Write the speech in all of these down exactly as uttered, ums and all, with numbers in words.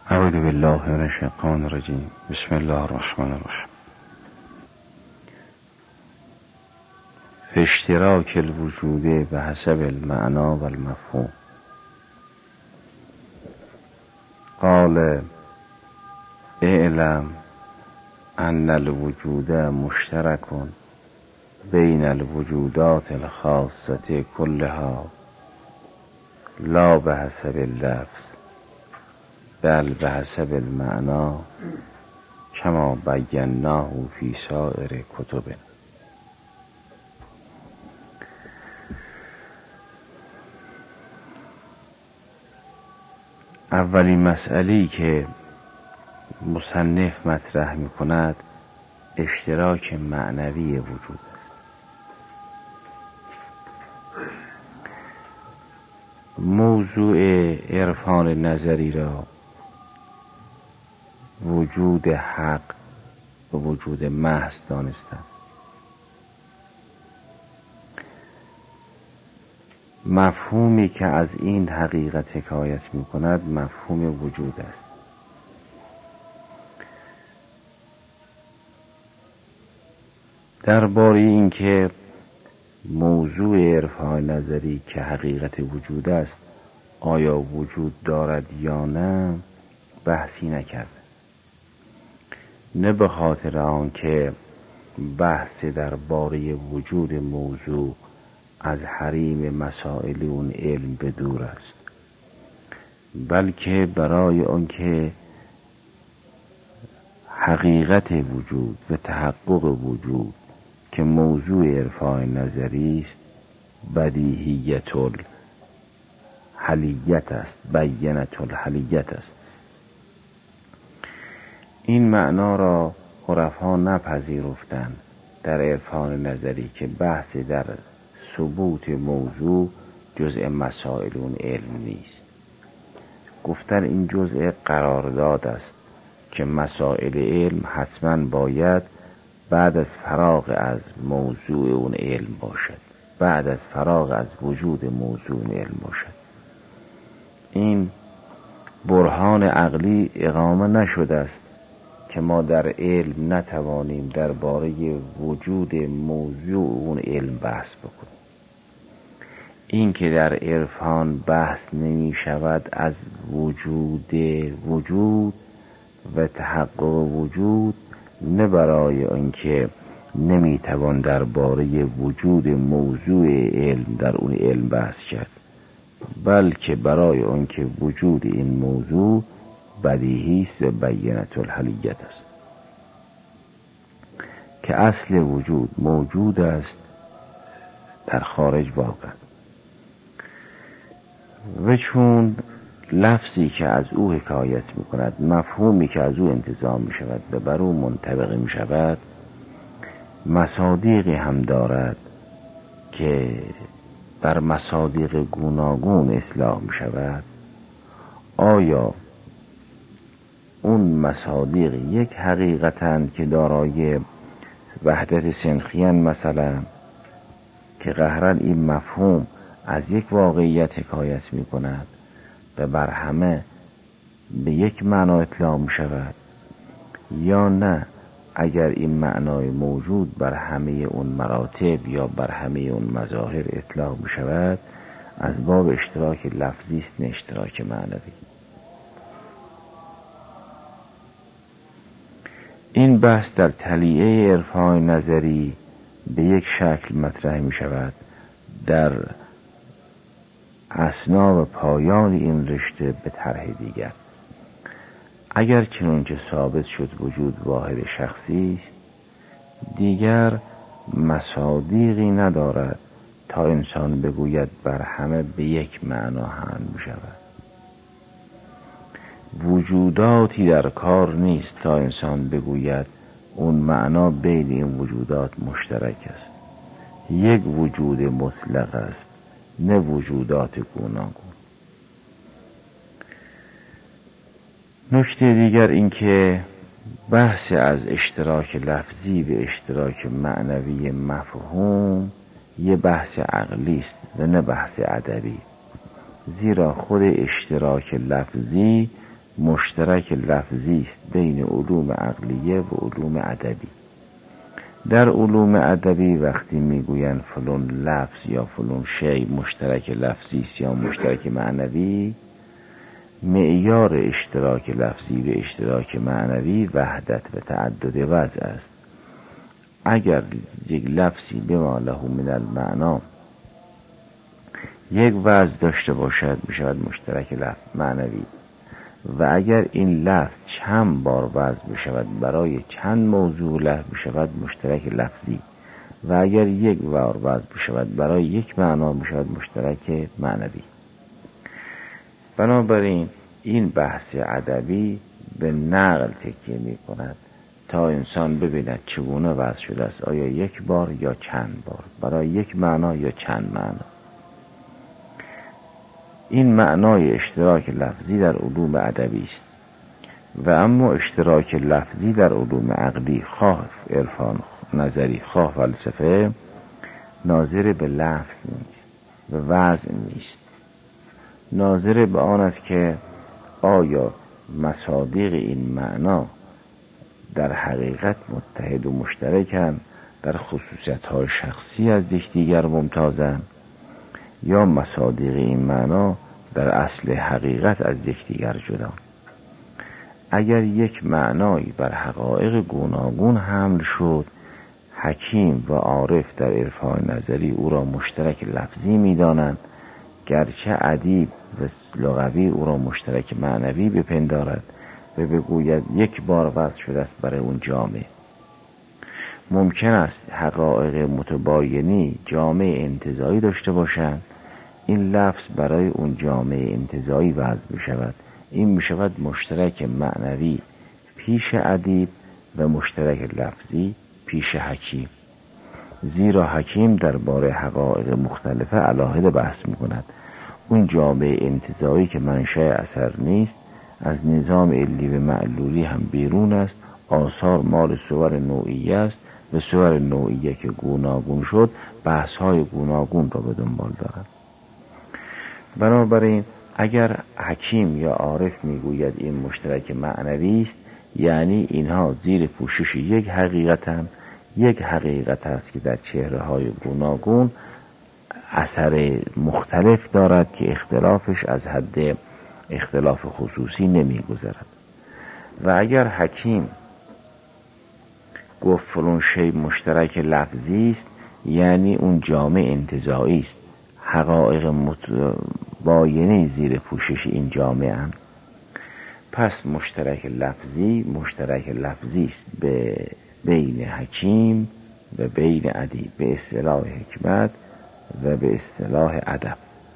اعوذ بالله من الشیطان الرجیم. بسم الله الرحمن الرحیم. فی اشتراک الوجود به حسب المعنا و المفهوم. قال اعلم ان الوجود مشترک بین الوجودات الخاصة كلها لا به حسب اللفظ بل به حسب المعنا کما بیناه فی سایر کتبنا. اولین مسئله‌ای که مصنف مطرح می کند اشتراک معنوی وجود است. موضوع عرفان نظری را وجود حق و وجود محض دانستند. مفهومی که از این حقیقت حکایت می کند مفهوم وجود است. درباره اینکه موضوع عرفان نظری که حقیقت وجود است آیا وجود دارد یا نه بحثی نکرد، نه به خاطر آنکه بحث درباره وجود موضوع از حریم مسائل اون علم به دور است، بلکه برای آنکه حقیقت وجود و تحقق وجود که موضوع عرفان نظری است بدیهیت الحلیت است، بینت الحلیت است. این معنا را عرفا نپذیرفتند در عرفان نظری که بحث در ثبوت موضوع جزء مسائل اون علم نیست. گفتن این جزء قرارداد است که مسائل علم حتما باید بعد از فراغ از موضوع اون علم باشد، بعد از فراغ از وجود موضوع اون علم باشد. این برهان عقلی اقامه نشده است که ما در علم نتوانیم درباره وجود موضوع اون علم بحث بکنیم. این که در عرفان بحث نمی شود از وجود وجود و تحقق وجود، نه برای آنکه نمی توان درباره وجود موضوع علم در اون علم بحث کرد، بلکه برای آنکه وجود این موضوع بدیهی است و بینت الحلیت است که اصل وجود موجود است در خارج واقع. و چون لفظی که از او حکایت می کند، مفهومی که از او انتزاع می شود و بر او منطبق می شود، مصادیقی هم دارد که بر مصادیق گوناگون اصلاح می شود. آیا اون مصادیق یک حقیقتند که دارای وحدت سنخیان مثلا، که قهرن این مفهوم از یک واقعیت حکایت می کند و بر همه به یک معنا اطلاع می شود، یا نه اگر این معنای موجود بر همه اون مراتب یا بر همه اون مظاهر اطلاع می شود از باب اشتراک لفظی است نه اشتراک معنوی. این بحث در تلیعه عرفان نظری به یک شکل مطرح می شود. در اثنا و پایان این رشته به طرح دیگر، اگر چنانچه ثابت شد وجود واحد شخصی است، دیگر مصادیقی ندارد تا انسان بگوید بر همه به یک معنا حمل می شود. وجوداتی در کار نیست تا انسان بگوید اون معنا بین این وجودات مشترک است. یک وجود مطلق است، نه وجودات گوناگون. نکته دیگر این که بحث از اشتراک لفظی و اشتراک معنوی مفهوم یه بحث عقلی است و نه بحث ادبی. زیرا خود اشتراک لفظی مشترک لفظی است بین علوم عقلیه و علوم ادبی. در علوم ادبی وقتی میگویند فلان لفظ یا فلان شی مشترک لفظی است یا مشترک معنوی، معیار اشتراک لفظی و اشتراک معنوی وحدت و تعدد وضع است. اگر یک لفظی بما له من المعنا یک وضع داشته باشد بشود مشترک لفظ معنوی، و اگر این لفظ چند بار وضع بشود برای چند موضوع لفظ بشود مشترک لفظی، و اگر یک بار وضع بشود برای یک معنا بشود مشترک معنوی. بنابراین این بحث ادبی به نقل تکیه می کند تا انسان ببیند چگونه وضع شده است، آیا یک بار یا چند بار، برای یک معنا یا چند معنا. این معنای اشتراک لفظی در علوم ادبی است، و اما اشتراک لفظی در علوم عقلی خواه عرفان نظری خواه فلسفه ناظر به لفظ نیست، به وضع نیست، ناظر به آن است که آیا مصادیق این معنا در حقیقت متحد و مشترکند، در خصوصیت‌های شخصی از یکدیگر ممتازند، یا مصادیق این معنا در اصل حقیقت از یکدیگر جدا. اگر یک معنایی بر حقایق گوناگون حمل شد، حکیم و عارف در عرفان نظری او را مشترک لفظی می‌دانند، گرچه ادیب و لغوی او را مشترک معنوی بپندارد و بگوید یک بار وضع شده است برای اون جامعه. ممکن است حقایق متباینی جامعه انتزاعی داشته باشند، این لفظ برای اون جامعه انتزاعی وضع بشود، این میشود مشترک معنوی پیش ادیب و مشترک لفظی پیش حکیم. زیرا حکیم درباره حقایق مختلفه علاهده بحث میکند. اون جامعه انتزاعی که منشأ اثر نیست، از نظام علی و معلولی هم بیرون است، آثار مال صور نوعیه است و صور نوعیه که گوناگون شد بحث های گوناگون را به دنبال دارد. بنابراین اگر حکیم یا عارف میگوید این مشترک معنوی است، یعنی اینها زیر پوشش یک حقیقتند، یک حقیقت است که در چهره های گوناگون اثر مختلف دارد که اختلافش از حد اختلاف خصوصی نمی گذرد. و اگر حکیم گفت فلان شی مشترک لفظی است، یعنی اون جامع انتزاعی است، حقایق متباینه زیر پوشش این جامعه هم. پس مشترک لفظی مشترک لفظی است به بین حکیم و بین ادیب، به اصطلاح حکمت و به اصطلاح ادب.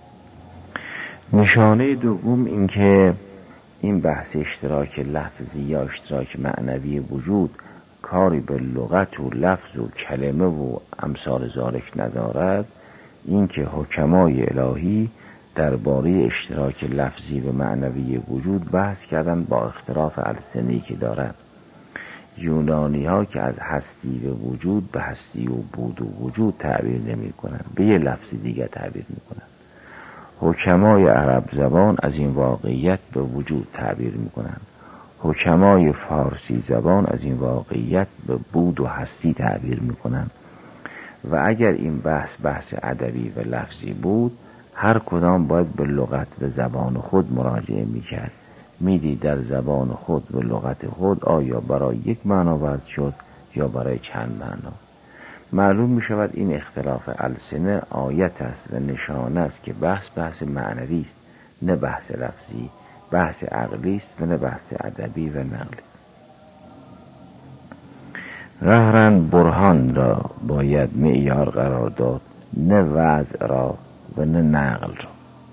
نشانه دوم این که این بحث اشتراک لفظی یا اشتراک معنوی وجود کاری به لغت و لفظ و کلمه و امثال ذالک ندارد، این که حکمای الهی درباره اشتراک لفظی و معنوی وجود بحث کردن با اختلاف السنی که دارد. یونانی ها که از هستی و وجود به هستی و بود و وجود تعبیر نمی کنند، به یه لفظ دیگر تعبیر می کنند. حکمای عرب زبان از این واقعیت به وجود تعبیر می کنند. حکمای فارسی زبان از این واقعیت به بود و هستی تعبیر می کنند. و اگر این بحث بحث ادبی و لفظی بود، هر کدام باید به لغت و زبان خود مراجعه می کرد. میدید در زبان خود و لغت خود آیا برای یک معنا وضع شد یا برای چند معنا. معلوم می شود این اختلاف السنه آیت است و نشانه است که بحث بحث معنوی است، نه بحث لفظی، بحث عقلی است و نه بحث ادبی و نقلی. قهراً برهان را باید معیار قرار داد، نه وضع را و نه نقل را.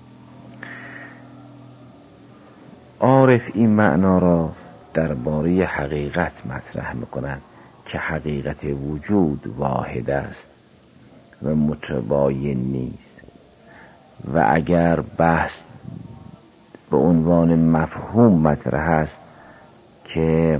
عارف این معنا را درباره حقیقت مطرح می‌کند که حقیقت وجود واحد است و متباین نیست، و اگر بحث به عنوان مفهوم مطرح است که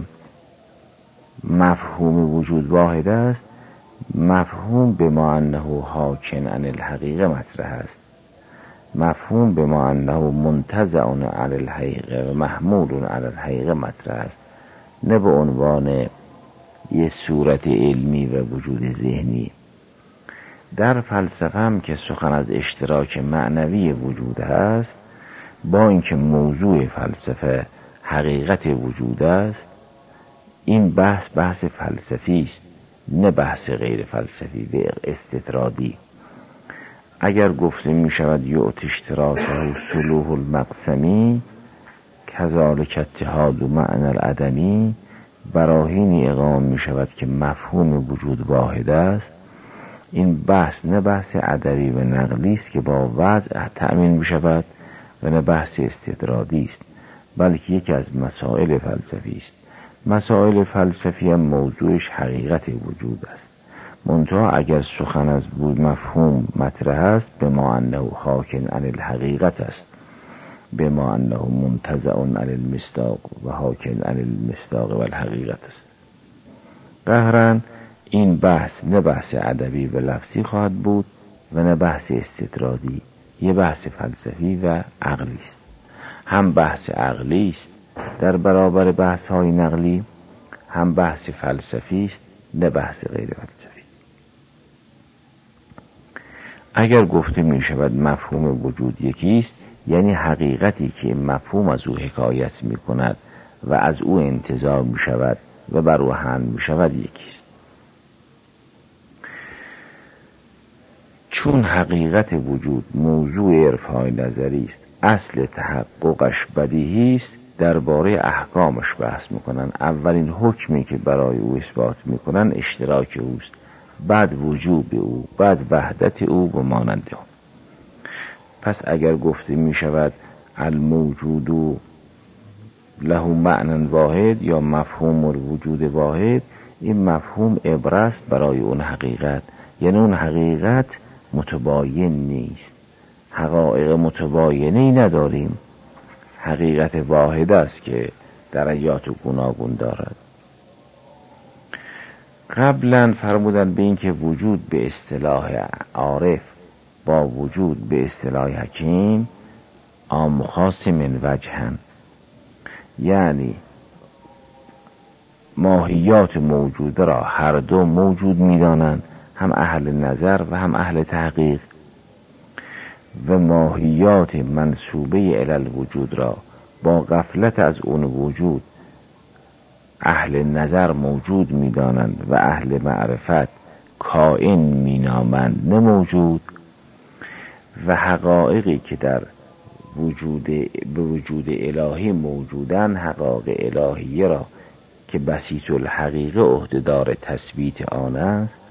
مفهوم وجود واحد است، مفهوم به ما انه حاکن عن الحقیقه مطرح است. مفهوم به ما انه منتزع عن الحقیقه و محمول علی الحقیقه مطرح است، نه به عنوان یه صورت علمی و وجود ذهنی. در فلسفه هم که سخن از اشتراک معنوی وجود هست، با اینکه موضوع فلسفه حقیقت وجود است، این بحث بحث فلسفی است، نه بحث غیر فلسفی و استطرادی. اگر گفته می شود یعطی اشتراکه صلوح المقسمی کذالک اتحاد و معنی العدمی، براهینی اقام می شود که مفهوم وجود واحد است. این بحث نه بحث ادبی و نقلی است که با وضع تأمین می شود و نه بحث استطرادی است، بلکه یکی از مسائل فلسفی است. مسائل فلسفی هم موضوعش حقیقت وجود است. منتها اگر سخن از بود مفهوم مطرح است، به ما انه حاکن عن الحقیقت است، به ما انه منتزع عن المصداق و حاکن عن المصداق و الحقیقت است. قهراً این بحث نه بحث ادبی و لفظی خواهد بود و نه بحث استطرادی، یه بحث فلسفی و عقلی است. هم بحث عقلی است در برابر بحث های نقلی، هم بحث فلسفی است نه بحث غیر فلسفی. اگر گفته می شود مفهوم وجود یکی است، یعنی حقیقتی که مفهوم از او حکایت می کند و از او انتظار می شود و بر او حمل می شود یکی است. چون حقیقت وجود موضوع عرفان نظری است، اصل تحققش بدیهی است، درباره احکامش بحث میکنن. اولین حکمی که برای او اثبات میکنن اشتراک اوست، بعد وجوب او، بعد وحدت او و مانند آن. پس اگر گفته میشود الموجود له معنی واحد یا مفهوم الوجود واحد، این مفهوم عبرست برای اون حقیقت، یعنی اون حقیقت متباین نیست. حقایق متباینی نداریم، حقیقت واحد است که درجات گوناگون دارد. قبلا فرمودن به این که وجود به اصطلاح عارف با وجود به اصطلاح حکیم عام و خاص من وجهن، یعنی ماهیات موجوده را هر دو موجود می‌دانند، هم اهل نظر و هم اهل تحقیق، و ماهیات منسوبه الی الوجود را با غفلت از اون وجود اهل نظر موجود می‌دانند و اهل معرفت کائن می‌نامند نه موجود. و حقایقی که در وجود به وجود الهی موجودن، حقایق الهیه را که بسیط الحقیقه عهده‌دار تثبیت آن است،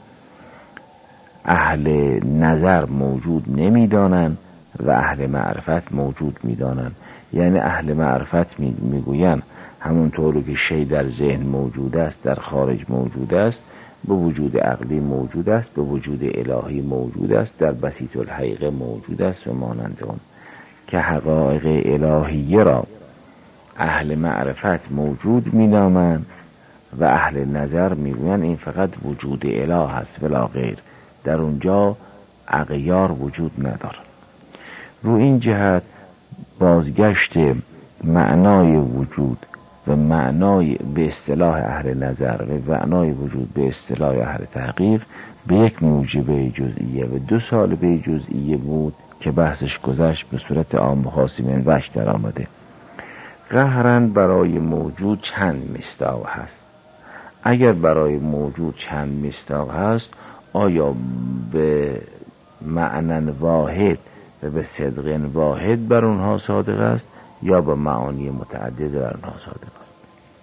اهل نظر موجود نمی‌دانند و اهل معرفت موجود می‌دانند. یعنی اهل معرفت میگویند همونطور که شی در ذهن موجود است در خارج موجود است، به وجود عقلی موجود است، به وجود الهی موجود است، در بسیط الحقیقه موجود است و مانند آن. که حقایق الهیه را اهل معرفت موجود می‌نامند و اهل نظر میگویند این فقط وجود اله است ولا غیر، در اونجا اغیار وجود ندارد. رو این جهت بازگشت معنای وجود و معنای به اصطلاح اهل نظر و معنای وجود به اصطلاح اهل تحقیق به یک موجبه جزئیه و دو سالبه جزئیه بود که بحثش گذشت، به صورت عام و خاص من وجه در آمده. قهراً برای موجود چند مصداق هست. اگر برای موجود چند مصداق هست، آیا به معنی واحد و به صدق واحد بر اونها صادق است یا به معانی متعدد بر اونها صادق است؟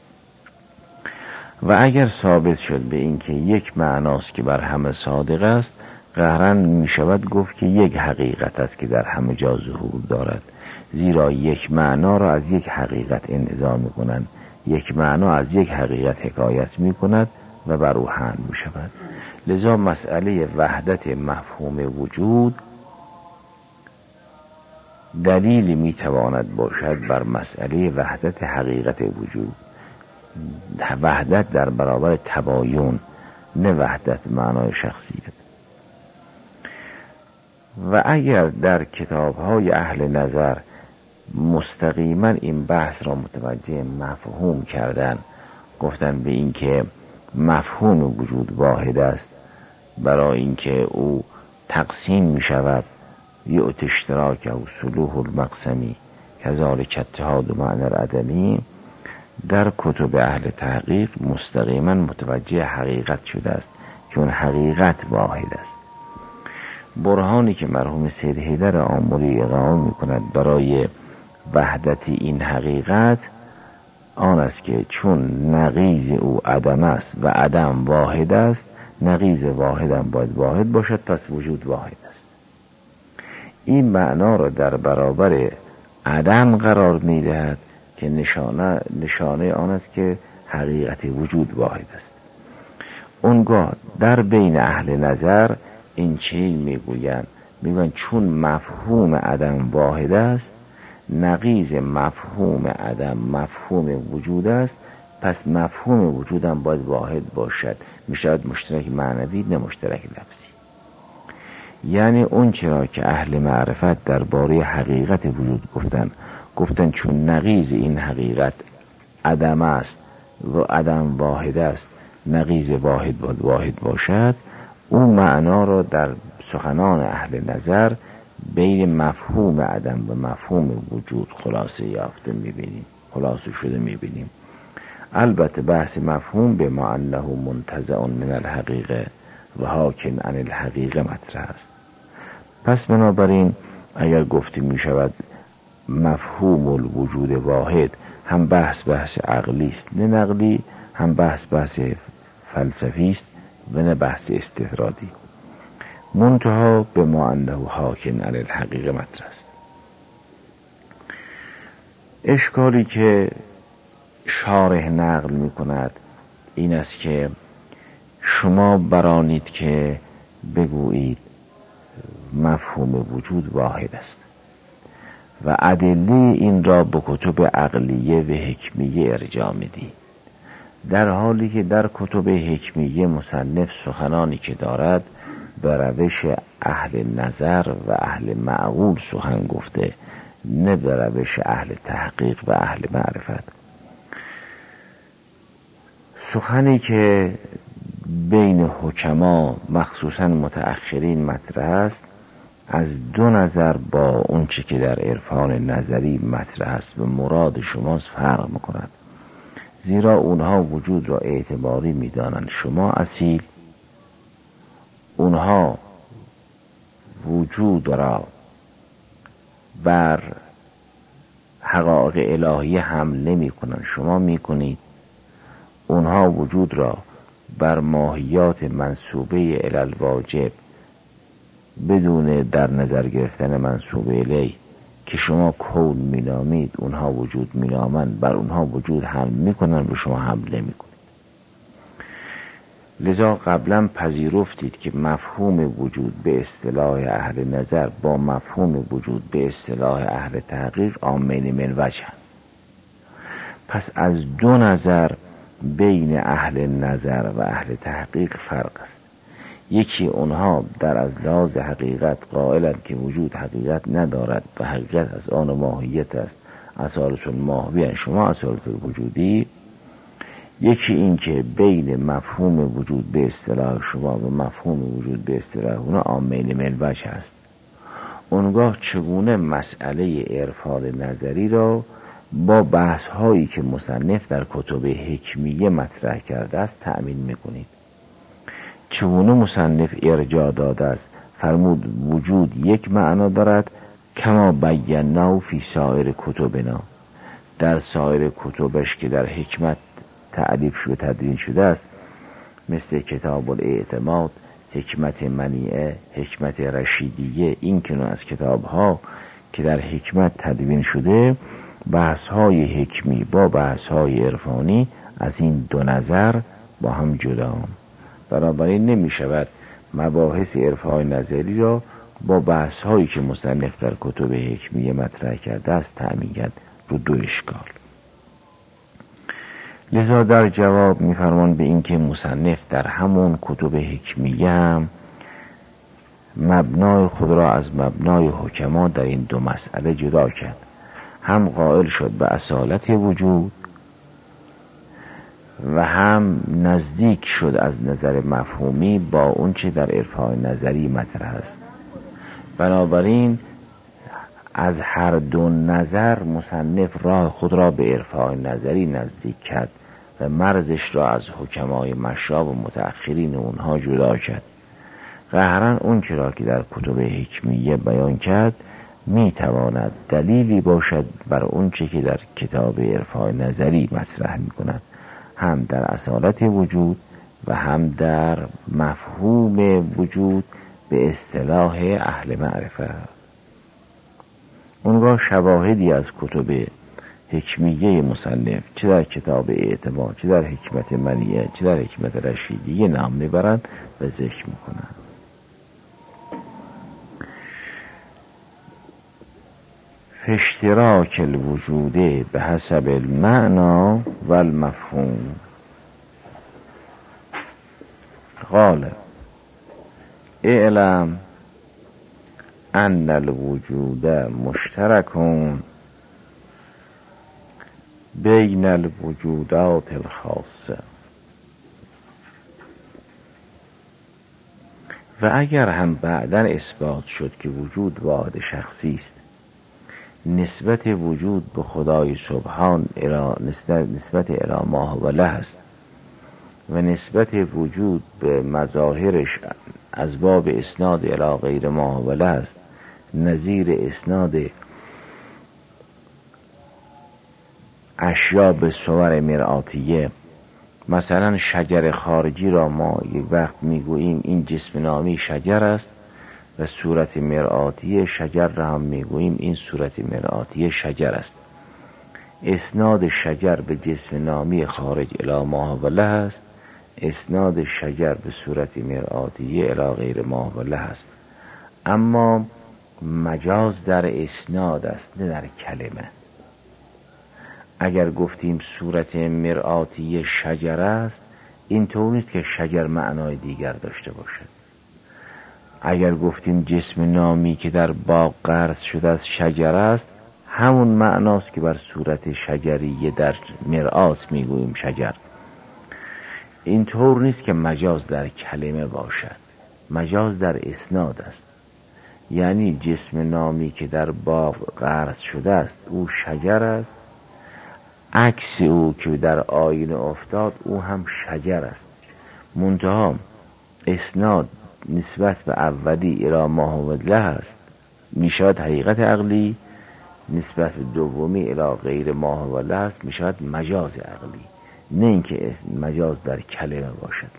و اگر ثابت شد به این که یک معناست که بر همه صادق است، قهراً می شود گفت که یک حقیقت است که در همه جا ظهور دارد، زیرا یک معنا را از یک حقیقت انتزاع می کنند، یک معنا از یک حقیقت حکایت می کند و بر او حمل می شود. لذا مسئله وحدت مفهوم وجود دلیلی می تواند باشد بر مسئله وحدت حقیقت وجود، وحدت در برابر تباین، نه وحدت معنای شخصیت. و اگر در کتاب‌های اهل نظر مستقیما این بحث را متوجه مفهوم کردن، گفتن به این که مفهوم وجود واحد است، برای اینکه او تقسیم می شود یعط اشتراک او صلوح المقسمی کذالک اتحاد معنی العدمی، در کتب اهل تحقیق مستقیما متوجه حقیقت شده است که اون حقیقت واحد است. برهانی که مرحوم سید حیدر آملی اقامه می کند برای وحدت این حقیقت آن است که چون نقیض او عدم است و عدم واحد است، نقیض واحد هم باید واحد باشد، پس وجود واحد است. این معنا را در برابر عدم قرار می دهد که نشانه, نشانه آن است که حقیقت وجود واحد است. اونگاه در بین اهل نظر این چیز می گویند، می گویند چون مفهوم عدم واحد است، نقیض مفهوم عدم مفهوم وجود است، پس مفهوم وجود هم باید واحد باشد، می شود مشترک معنوی نه مشترک لفظی. یعنی اون چرا که اهل معرفت درباره حقیقت وجود گفتن گفتن چون نقیض این حقیقت عدم است و عدم واحد است، نقیض واحد باید واحد باشد، اون معنا را در سخنان اهل نظر بین مفهوم عدم و مفهوم وجود خلاصه یافته میبینیم، خلاصه شده میبینیم. البته بحث مفهوم به ما انه منتزع من الحقیقه و حاکن عن الحقیقه مطرح است. پس بنابراین اگر گفته می شود مفهوم الوجود واحد، هم بحث بحث عقلی است نه نقلی، هم بحث بحث فلسفی است و نه بحث استدراکی. منتها به ما انه حاکن علی الحقیقه مطرح است. اشکالی که شارح نقل می کند این است که شما برانید که بگویید مفهوم وجود واحد است و ادله این را به کتب عقلیه و حکمیه ارجاع میدید، در حالی که در کتب حکمیه مصنف سخنانی که دارد به روش اهل نظر و اهل معقول سخن گفته، نه به روش اهل تحقیق و اهل معرفت. سخنی که بین حکما مخصوصا متأخرین مطرح است از دو نظر با اون چه که در عرفان نظری مطرح است و مراد شماست فرق میکند، زیرا اونها وجود را اعتباری میدانند، شما اصیل. اونها وجود را بر حقایق الهی حمل نمی کنند، شما میکنید. اونها وجود را بر ماهیات منسوبه الی الواجب بدون در نظر گرفتن منسوبه الی که شما کون مینامید، اونها وجود مینامند، بر اونها وجود حمل میکنند و شما حمل نمیکنید. لذا قبلا پذیرفتید که مفهوم وجود به اصطلاح اهل نظر با مفهوم وجود به اصطلاح اهل تحقیق عامین من وجهن. پس از دو نظر بین اهل نظر و اهل تحقیق فرق است. یکی اونها در از لحاظ حقیقت قائلند که وجود حقیقت ندارد و حقیقت از آن ماهیت است، اصالت الماهوی، شما اصالت الوجودی. یکی این که بین مفهوم وجود به اصطلاح شما و مفهوم وجود به اصطلاح اونا عامین من وجه است. اونگاه چگونه مسئله عرفان نظری را با بحث هایی که مصنف در کتب حکمیه مطرح کرده است تأمین میکنید؟ چگونه مصنف ارجاع داده است، فرمود وجود یک معنا دارد کما بیناه فی سایر کتبنا، در سایر کتبش که در حکمت تعریف شده تدوین شده است، مثل کتاب الاعتماد، حکمت منیعه، حکمت رشیدیه، این که از کتاب ها که در حکمت تدوین شده، بحث های حکمی با بحث های عرفانی از این دو نظر با هم جدا. بنابراین نمی شود مباحث عرفان نظری را با بحث هایی که مصنف در کتب حکمیه مطرح کرده است تأمین کرد، رو دو اشکال. لذا در جواب می‌فرمان به این که مصنف در همون کتب حکمیه هم مبنای خود را از مبنای حکما در این دو مسئله جدا کرد. هم قائل شد به اصالت وجود و هم نزدیک شد از نظر مفهومی با اون چه در عرفان نظری مطرح است. بنابراین از هر دو نظر مصنف راه خود را به عرفان نظری نزدیک کرد و مرزش را از حکمای مشراب و متأخرین اونها جدا کرد. قهرن اون چرا که در کتب حکمیه بیان کرد می تواند دلیلی باشد بر اون چه که در کتاب عرفان نظری مطرح می کند، هم در اصالت وجود و هم در مفهوم وجود به اصطلاح اهل معرفه. اونگاه شواهدی از کتب حکمیه مصنف چه در کتاب اعتبار، چه در حکمت منیعه، چه در حکمت رشیدیه نام میبرند و ذکر میکنند. اشتراک الوجود به حسب المعنا و المفهوم. قال اعلم ان الوجود مشترک بین الوجودات الخاصه. و اگر هم بعداً اثبات شد که وجود واحد شخصی است، نسبت وجود به خدای سبحان نسبت الی ما هو له است و نسبت وجود به مظاهرش از باب اسناد الی غیر ما هو له است، نظیر اسناد اشیا به صور مرآتیه. مثلا شجر خارجی را ما یک وقت میگوییم این جسم نامی شجر است و صورت مرآتی شجر را هم میگوییم این صورت مرآتی شجر است. اسناد شجر به جسم نامی خارج الی ما هو له است، اسناد شجر به صورت مرآتی الی غیر ما هو له است. اما مجاز در اسناد است نه در کلمه. اگر گفتیم صورت مرآتی شجر است، این طور نیست که شجر معنای دیگر داشته باشد. اگر گفتیم جسم نامی که در باغ غرس شده از شجر است، همون معناست که بر صورت شجریه در مرآت میگوییم شجر. این طور نیست که مجاز در کلمه باشد، مجاز در اسناد است. یعنی جسم نامی که در باغ غرس شده است او شجر است، عکس او که در آینه افتاد او هم شجر است. منتها اسناد نسبت به اولی الی ما هو له است، میشود حقیقت عقلی، نسبت به دومی الی غیر ما هو له است میشود مجاز عقلی، نه اینکه مجاز در کلمه باشد.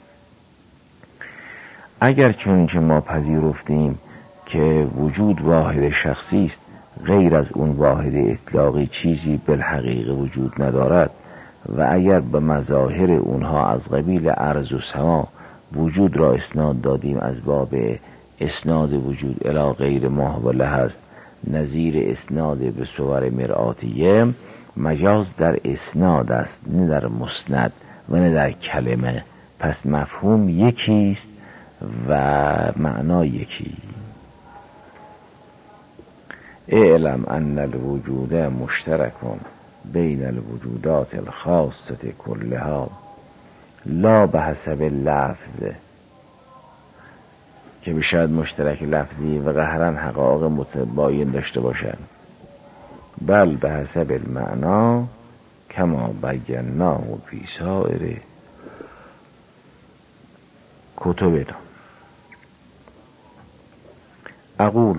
اگر چونچه ما پذیرفتیم که وجود واحد شخصی است، غیر از اون واحد اطلاقی چیزی بالحقیقه وجود ندارد و اگر به مظاهر اونها از قبیل ارض و سما وجود را اسناد دادیم از باب اسناد وجود الی غیر ما هو له است، نظیر اسناد به صور مرآتیه، مجاز در اسناد است نه در مسند و نه در کلمه. پس مفهوم یکیست و معنا یکی. اعلم ان الوجود مشترک بین الوجودات الخاصه كلها لا به حسب اللفظ، که بشاید مشترک لفظی و قهرن حقایق متباین داشته باشند، بل به حسب المعنا کما بیناه فی سائر کتبنا. اقول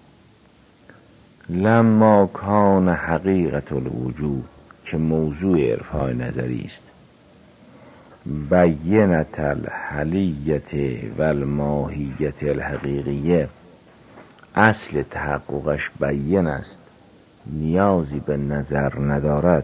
لما کان حقیقت الوجود، که موضوع عرفان نظری است، بینت الحلیت و الماهیت الحقیقیه، اصل تحققش بیان است، نیازی به نظر ندارد.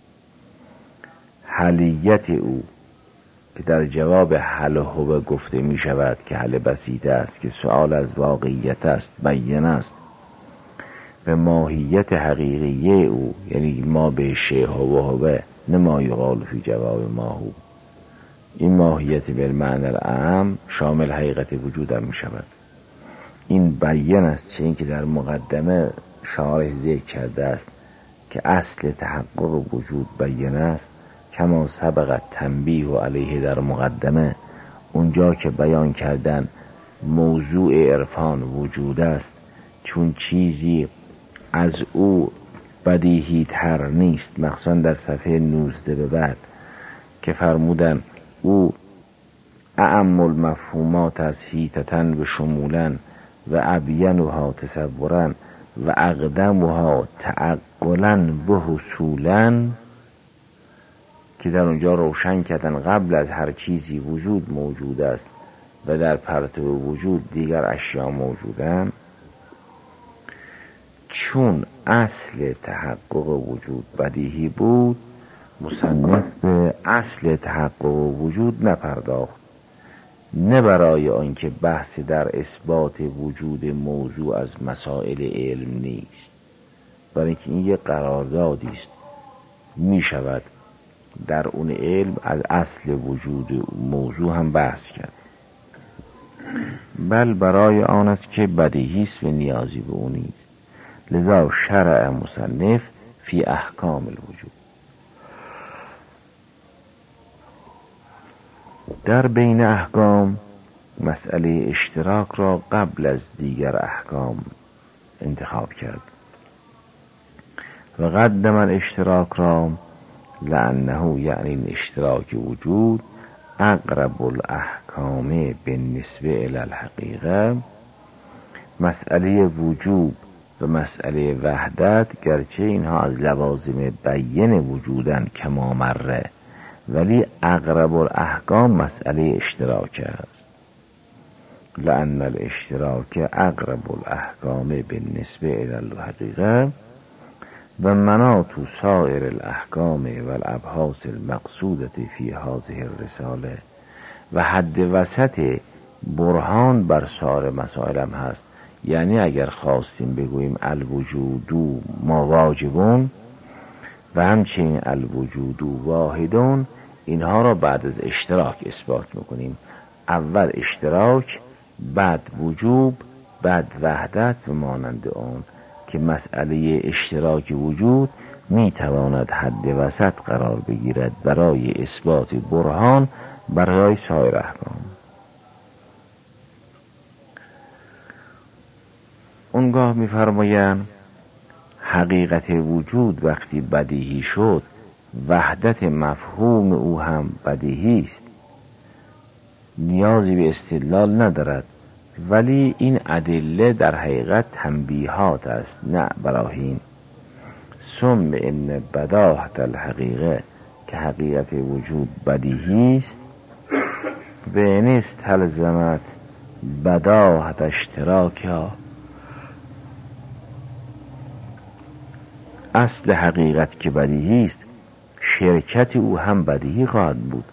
حلیت او که در جواب حل هو گفته می شود که حل بسیطه است، که سؤال از واقعیت است، بیان است. به ماهیت حقیقیه او، یعنی ما به شیء هو هو نه ما یقال فی جواب ما هو، این ماهیت بالمعنی الاعم شامل حقیقت وجود هم می شود. این بیان است، چه این که در مقدمه شارح ذکر کرده است که اصل تحقق وجود بیان است، کما سبق تنبیه و علیه در مقدمه، اونجا که بیان کردن موضوع عرفان وجود است، چون چیزی از او بدیهی تر نیست، مخصوصا در صفحه نوزده به بعد که فرمودن او اعم المفهومات از هیتتن و شمولن و ابینها تصورن و اقدمها تعقلن به حصولن، که در اونجا روشن کردن قبل از هر چیزی وجود موجود است و در پرتو وجود دیگر اشیا موجودن. چون اصل تحقق وجود بدیهی بود، مصنف به اصل تحقق وجود نپرداخت، نه برای آنکه بحث در اثبات وجود موضوع از مسائل علم نیست، برای اینکه این یک قراردادی است، می شود در اون علم از اصل وجود موضوع هم بحث کرد، بل برای آن است که بدیهی است و نیازی به اون نیست. لذا شرع مصنف فی احکام الوجود، در بین احکام مسئله اشتراک را قبل از دیگر احکام انتخاب کرد و قدم الاشتراک را لانه یعنی اشتراک وجود اقرب الاحکام بالنسبه الی الحقیقه. مسئله وجوب و مسئله وحدت گرچه اینها از لوازم بیان وجودن کما مره، ولی اقرب الاحکام مسئله اشتراک است، لأن الاشتراک اقرب الاحکام بالنسبه الی الحقیقه و مناط سایر الاحکام و الابحاث المقصودة فی هذه الرساله، و حد وسط برهان بر سایر مسائل هم هست. یعنی اگر خواستیم بگوییم الوجود ما واجبون و همچنین الوجود واحدون، اینها را بعد از اشتراک اثبات میکنیم. اول اشتراک، بعد وجوب، بعد وحدت و مانند آن، که مسئله اشتراک وجود میتواند حد وسط قرار بگیرد برای اثبات برهان برای سایر احکام. اونگاه میفرمایند حقیقت وجود وقتی بدیهی شد، وحدت مفهوم او هم بدیهی است، نیازی به استدلال ندارد، ولی این ادله در حقیقت تنبیهات است نه براهین. ثم ان بداهت الحقیقه، که حقیقت وجود بدیهی است، و ان استلزمت بداهت اشتراکها، اصل حقیقت که بدیهی است، شرکت او هم بدیهی خواهد بود،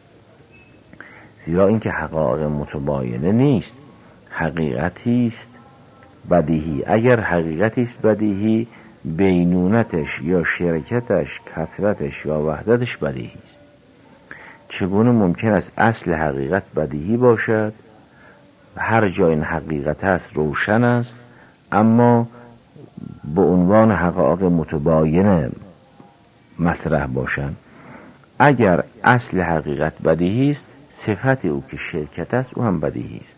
زیرا اینکه حقایق متباینه نیست، حقیقتی است بدیهی. اگر حقیقتی است بدیهی، بینونتش یا شرکتش، کثرتش یا وحدتش بدیهی است. چگونه ممکن است اصل حقیقت بدیهی باشد؟ هر جای این حقیقت است روشن است، اما به عنوان حقایق متباینه مطرح باشند. اگر اصل حقیقت بدیهی است، صفت او که شرکت است او هم بدیهی است.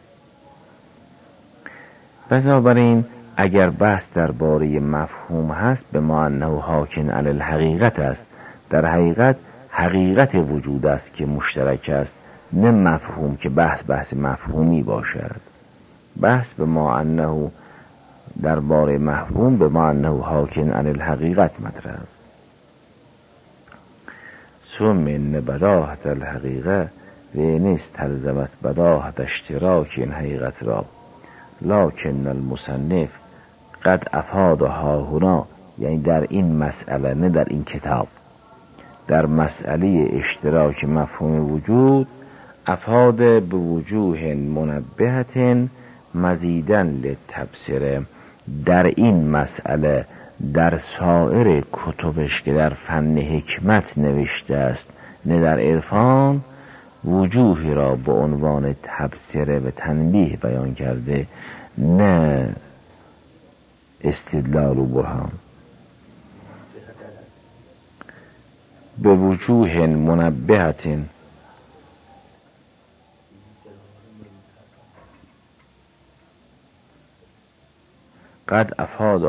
بنابراین اگر بحث درباره مفهوم هست، به ما انه حاکم علی الحقیقت است، در حقیقت حقیقت وجود است که مشترک است، نه مفهوم که بحث بحث مفهومی باشد. بحث به ما انه درباره مفهوم به ما انه حاکم علی الحقیقت مطرح است. ثم ان بداهت الحقیقه و نیست تلزمت بداهت اشتراک این حقیقت را، لکن المصنف قد افادها هنا، یعنی در این مسئله، نه در این کتاب، در مسئله اشتراک مفهوم وجود افاد به وجوه منبهت مزیداً للتبصره. در این مسئله در سایر کتبش که در فن حکمت نوشته است نه در عرفان، وجوهی را به عنوان تبصره و تنبیه بیان کرده، نه استدلال و برهان. به وجوه منبهت قد افاد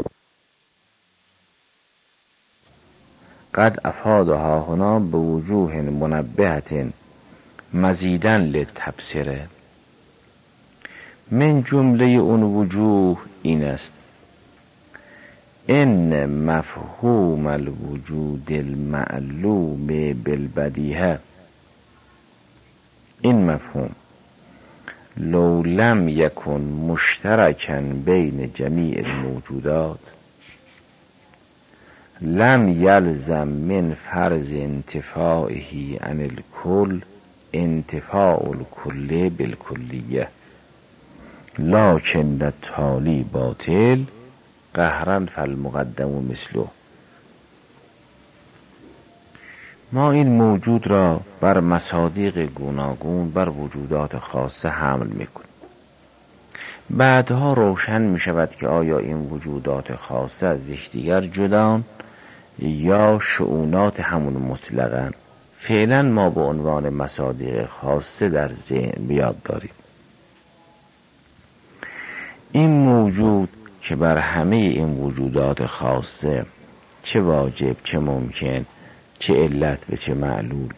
قد افادها هنا به وجوه منبهت مزیدن للتبصره. من جمله اون وجوه این است: ان مفهوم الوجود المعلوم بالبدیهه، این مفهوم لو لم یکن مشترکا بین جمیع الموجودات لم یلزم من فرض انتفاعه عن الکل انتفاع الکل بالکلیه لکن التالی باطل قهرا فالمقدم مثله. ما این موجود را بر مصادیق گوناگون بر وجودات خاصه حمل میکنیم. بعدها روشن می شود که آیا این وجودات خاصه از یکدیگر جدان یا شؤونات همون مطلقاً. فعلا ما به عنوان مصادیق خاصه در ذهن بیاد داریم. این موجود که بر همه این وجودات خاصه، چه واجب چه ممکن، چه علت به چه معلول،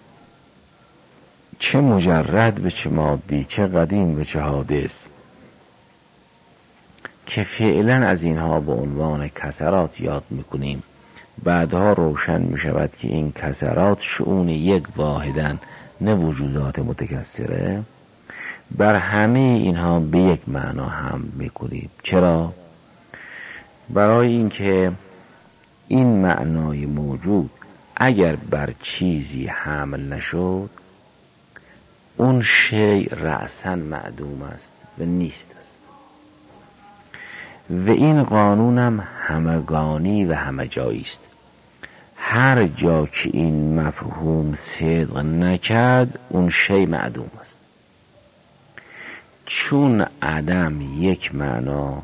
چه مجرد به چه مادی، چه قدیم به چه حادث، که فعلا از اینها به عنوان کسرات یاد میکنیم، بعدها روشن می شود که این کسرات شؤون یک واحدن نه وجودات متکثره. بر همه اینها به یک معنا هم میکنیم. چرا؟ برای اینکه این معنای موجود اگر بر چیزی حمل نشد اون شیء رأساً معدوم است و نیست است. و این قانونم همگانی و همه جایی است. هر جا که این مفهوم صدق نکرد اون شیء معدوم است. چون عدم یک معناست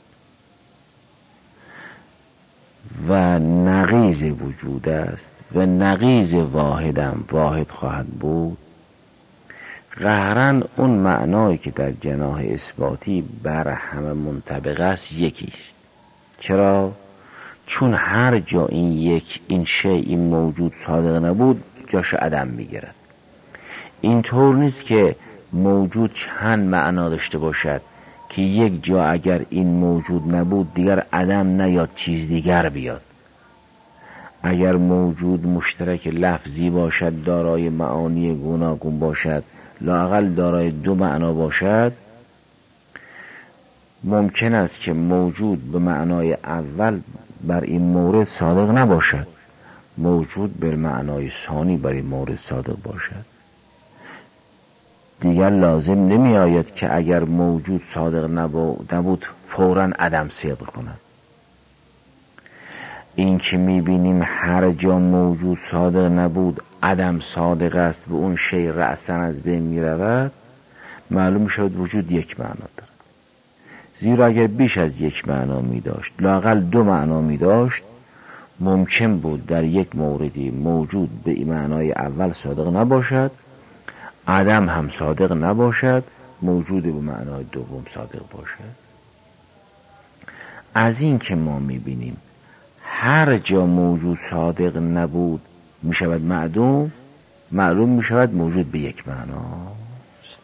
و نقیض وجود است و نقیض واحدم واحد خواهد بود، قهرن اون معنایی که در جناح اثباتی بر همه منطبق است یکی است. چرا؟ چون هر جا این یک این شیء این موجود صادق نبود جاش عدم میگیرد. این طور نیست که موجود چند معنا داشته باشد که یک جا اگر این موجود نبود دیگر عدم نیاد چیز دیگر بیاد. اگر موجود مشترک لفظی باشد، دارای معانی گوناگون باشد، لااقل دارای دو معنا باشد، ممکن است که موجود به معنای اول بر این مورد صادق نباشد، موجود به معنای ثانی بر این مورد صادق باشد. دیگر لازم نمی آید که اگر موجود صادق نبود فوراً عدم صدق کند. این که می بینیم هر جا موجود صادق نبود عدم صادق است و اون شیء رأساً از بین می رود، معلوم می شود وجود یک معنا دارد. زیرا اگر بیش از یک معنا می داشت، لااقل دو معنا می داشت، ممکن بود در یک موردی موجود به معنای اول صادق نباشد، عدم هم صادق نباشد، موجود به معنای دوم صادق باشد. از این که ما می بینیم هر جا موجود صادق نبود می شود معدوم، معلوم می شود موجود به یک معناست.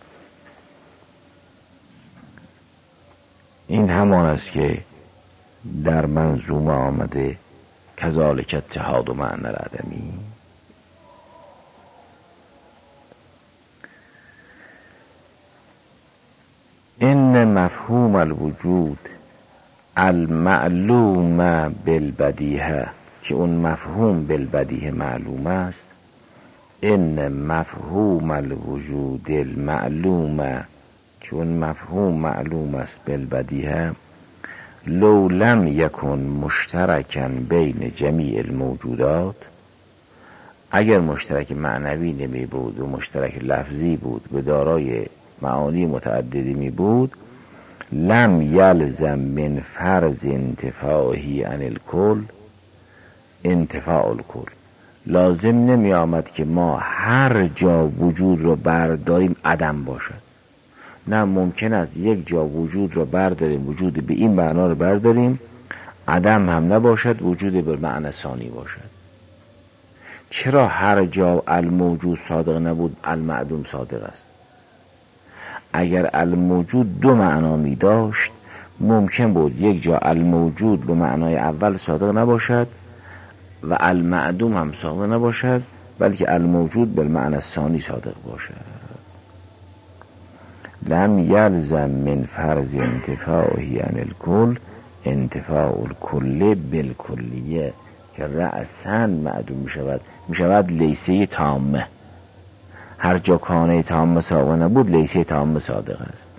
این همان است که در منظومه آمده کذالک اتحاد و معنی العدمی. ان مفهوم الوجود المعلوم بالبدیهه، که اون مفهوم بالبدیهه معلوم است. ان مفهوم الوجود المعلوم، که اون مفهوم معلوم است بالبدیهه، لو لم یکن مشترکا بین جمیع الموجودات، اگر مشترک معنوی نمی بود و مشترک لفظی بود و دارای معانی متعددی می بود، لم یلزم من فرض انتفاعی عن الکل انتفاع الکل. لازم نمی آمد که ما هر جا وجود رو برداریم عدم باشد. نه، ممکن است یک جا وجود رو برداریم، وجود به این معنا رو برداریم، عدم هم نباشد، وجود به معنی ثانی باشد. چرا هر جا الموجود صادق نبود المعدوم صادق است؟ اگر الموجود دو معنا می داشت ممکن بود یک جا الموجود به معنای اول صادق نباشد و المعدوم هم صادق نباشد، بلکه الموجود به معنی ثانی صادق باشد. لم یلزم من فرض انتفاعی عن الکل انتفاع الکل بالکلیه، که رأساً معدوم می شود، می شود لیسه تامه. هر جا کانه تامه صادق نبود لیسه تامه صادق است.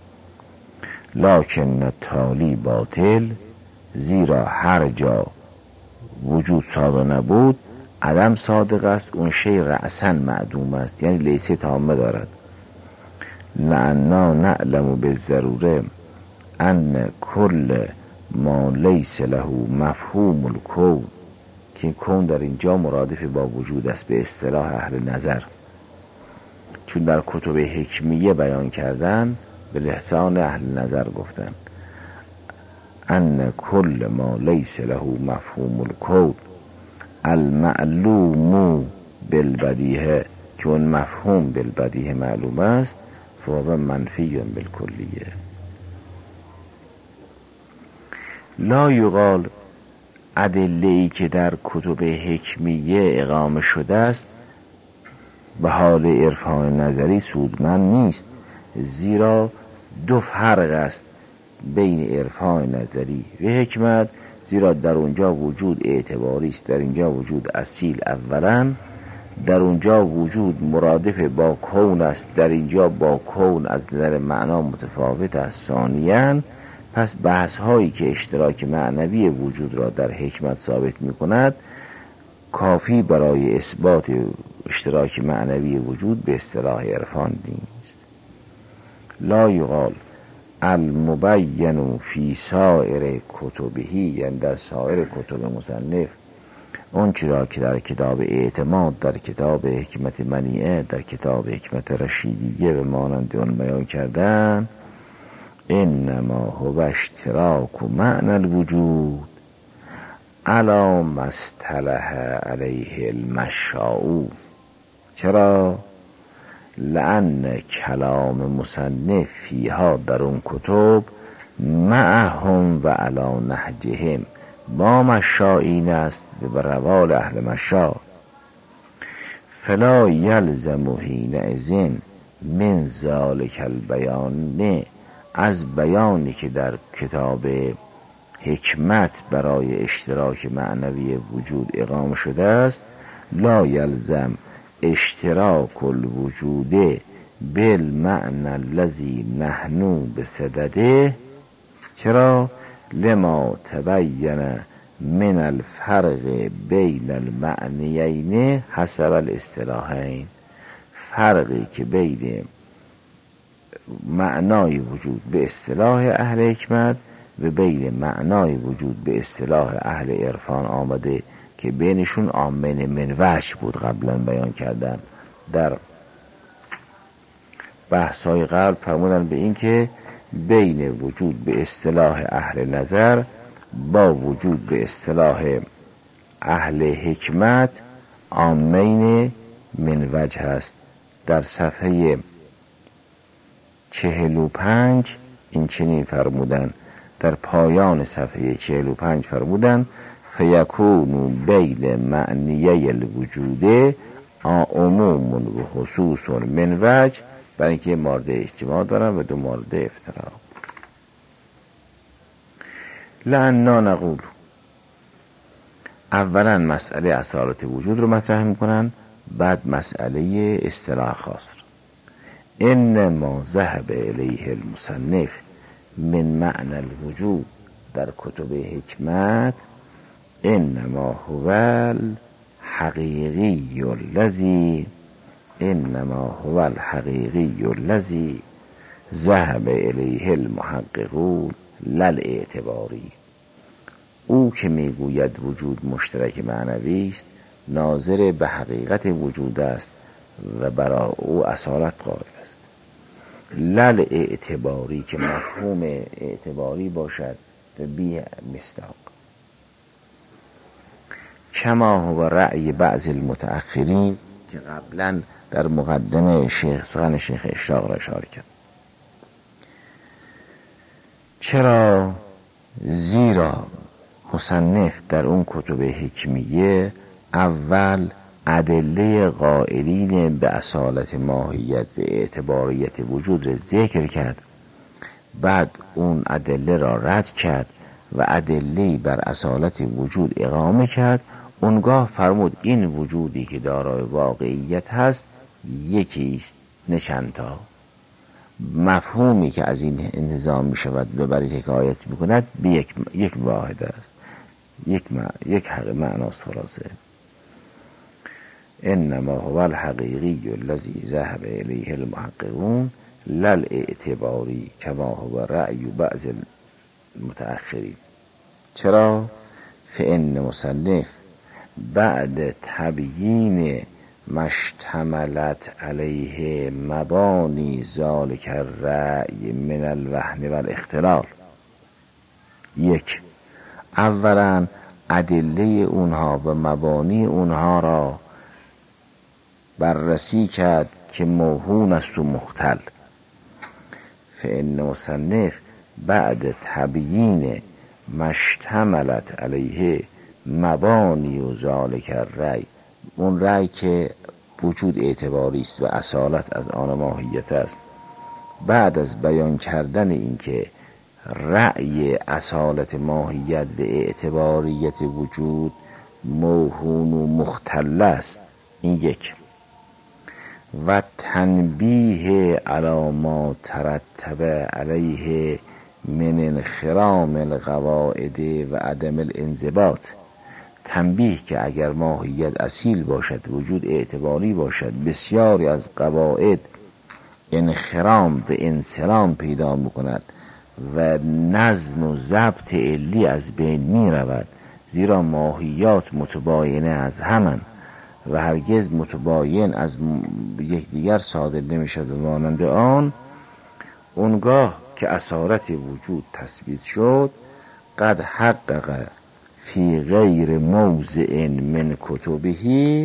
لکن تالی باطل، زیرا هر جا وجود صادق نبود عدم صادق است، اون شی رأساً معدوم است، یعنی لیسه تامه دارد. لأننا نعلم بالضروره ان کل ما لیس له مفهوم الکون، که کون در اینجا مرادف با وجود است به اصطلاح اهل نظر، چون در کتب حکمیه بیان کردن به لسان اهل نظر گفتن ان کل ما لیس له مفهوم الکون المعلوم بالبدیهه، که اون مفهوم بالبدیهه معلوم است، فهو منفی بالکلیه. لا یقال ادله‌ای که در کتب حکمیه اقامه شده است به حال عرفان نظری سودمند نیست، زیرا دو فرق است بین عرفان نظری و حکمت. زیرا در اونجا وجود اعتباری است، در اینجا وجود اصیل اولا، در اونجا وجود مرادف با کون است، در اینجا با کون از نظر معنا متفاوت است ثانیاً. پس بحث هایی که اشتراک معنوی وجود را در حکمت ثابت می کند کافی برای اثبات اشتراک معنوی وجود به اصطلاح عرفان نیست. لا یقال المبین فی سائر کتبهی، یعنی در سایر کتب مصنف اون چرا که در کتاب اعتماد، در کتاب حکمت منیعه، در کتاب حکمت رشیدیه و مانند اون بیان کردن، انما هو اشتراک معنی الوجود علی ما اصطلح علیه المشاء. چرا؟ لأن کلام مصنف فیها در اون کتب معهم و علی نهجهم با مشائین است و به روال اهل مشا. فلا یلزم حینئذ من ذلک البیان، از بیانی که در کتاب حکمت برای اشتراک معنوی وجود اقامه شده است، لا یلزم اشتراک الوجود بالمعنى الذی نحن بصدده. چرا؟ لما تبین من الفرق بین المعنیین حسب الاصطلاحین، فرقی که بین معنای وجود به اصطلاح اهل حکمت و بین معنای وجود به اصطلاح اهل عرفان آمده که بینشون آمن من وجه بود. قبلا بیان کردن در بحث‌های قبل فرمودن به این که بین وجود به اصطلاح اهل نظر با وجود به اصطلاح اهل حکمت آمین من وجه است. در صفحه چهل و پنج این چنین فرمودن، در پایان صفحه چهل و پنج فرمودن فیکون بین معنیه الوجود عموم و خصوص من وجه، برای اینکه مورد اجتماع دارن و دو مورد افتراق. لأننا نقول، اولا مسئله اصالت وجود رو مطرح میکنن، بعد مسئله اصطلاح خاص رو. ان ما ذهب الیه المصنف من معنی الوجود در کتب حکمت انما هو الحقیقی الذی انما هو الحقیقی الذی ذهب الیه المحققون لل اعتباری. او که میگوید وجود مشترک معنوی است ناظر به حقیقت وجود است و برای او اصالت قائل است. لل اعتباری که مفهوم اعتباری باشد و بی مصداق. کما هو رأی بعض المتأخرین که قبلا در مقدمه شیخ سخن شیخ اشراق را اشاره کرد. چرا؟ زیرا مصنف در اون کتب حکمیه اول ادله قائلین به اصالت ماهیت و اعتباریت وجود را ذکر کرد، بعد اون ادله را رد کرد و ادله بر اصالت وجود اقامه کرد. اونگاه فرمود این وجودی که دارای واقعیت هست یکی است نه چند تا. مفهومی که از این انتظام می شود و برای حکایت می کند به یک, یک واحد است، یک, مع... یک حق معناست. خلاصه انما هو الحقیقی الذی ذهب الیه المحققون لل اعتباری کما هو رأی بعض المتأخرین. چرا؟ فإن مصنف بعد تبیین مشتملت علیه مبانی ذالک الرأی من الوهم والاختلال. یک، اولا ادله اونها و مبانی اونها را بررسی کرد که موهون است و مختل. فإن مصنف بعد تبیین مشتملت علیه مبانی و ذالک الرأی، اون رأی که وجود اعتباری است و اصالت از آن ماهیت است، بعد از بیان کردن این که رأی اصالت ماهیت و اعتباریت وجود موهون و مختل است، این یک، و تنبیه علی ما ترتب علیه من انخرام القواعد و عدم الانضباط. تنبیه که اگر ماهیت اصیل باشد وجود اعتباری باشد بسیاری از قواعد انخرام و انسلام پیدا میکند و نظم و ضبط علی از بین می رود، زیرا ماهیات متباینه از همن و هرگز متباین از یکدیگر صادر نمی شد و مانند آن. اونگاه که اصالت وجود تثبیت شد قد حقق فی غیر موضع من کتبه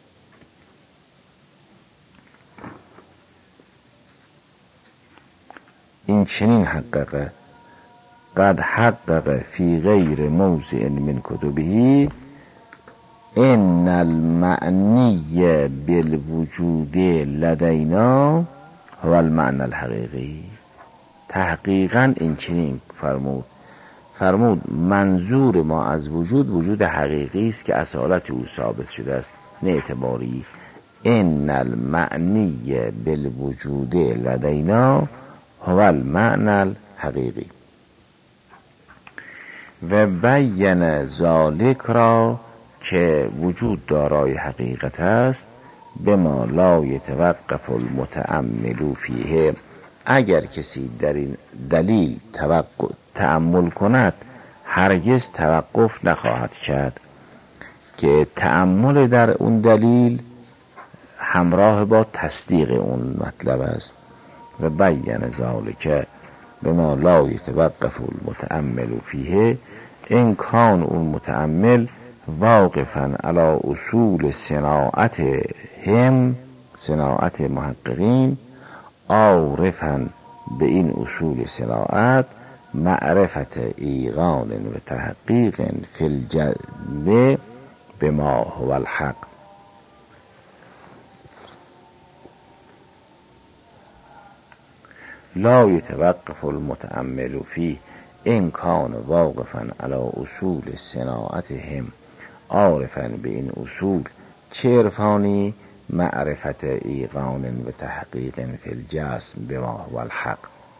این چنین حقق قد حقق فی غیر موضع من کتبه ان المعنی بالوجود لدینا هو المعنی الحقیقی. تحقیقا این چنین فرمود فرمود منظور ما از وجود وجود حقیقی است که اصالت او ثابت شده است نه اعتباری. ان المعنی بالوجود لدینا هو المعنی الحقیقی. و بیان ذالک را که وجود دارای حقیقت است به ما لا یتوقف المتأمل فیه. اگر کسی در این دلیل تأمل کند هرگز توقف نخواهد کرد، که تأمل در اون دلیل همراه با تصدیق اون مطلب است. و بیان ذالک به ما لا یتوقف المتأمل فیه این کان اون متأمل واقفا علی اصول صناعت هم صناعت محققین عارفا به این اصول صناعت معرفت ایقان و تحقیق فی الجذب بما هو الحق. لا یتوقف المتأمل فیه این کان واقفا علی اصول صناعت هم عارفا به این اصول چه عرفانی؟ معرفت ایقان و تحقیق فی الجسم بما هو الحق.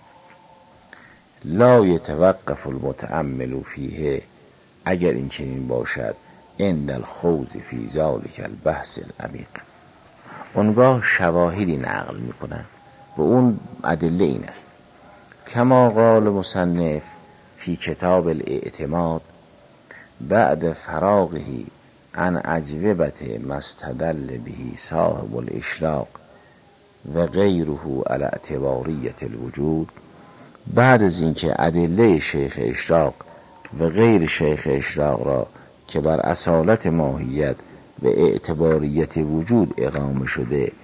لا یتوقف المتأمل فیه اگر این چنین باشد عند الخوض فی ذلک البحث العمیق، اونگاه شواهدی نقل میکنن و اون ادله این است: کما قال مصنف فی کتاب الاعتماد بعد فراغه عن اجوبة ما استدل به صاحب الاشراق و غیره علی اعتباریة الوجود. بعد از اینکه ادله شیخ اشراق و غیر شیخ اشراق را که بر اصالت ماهیت و اعتباریت وجود اقامه شده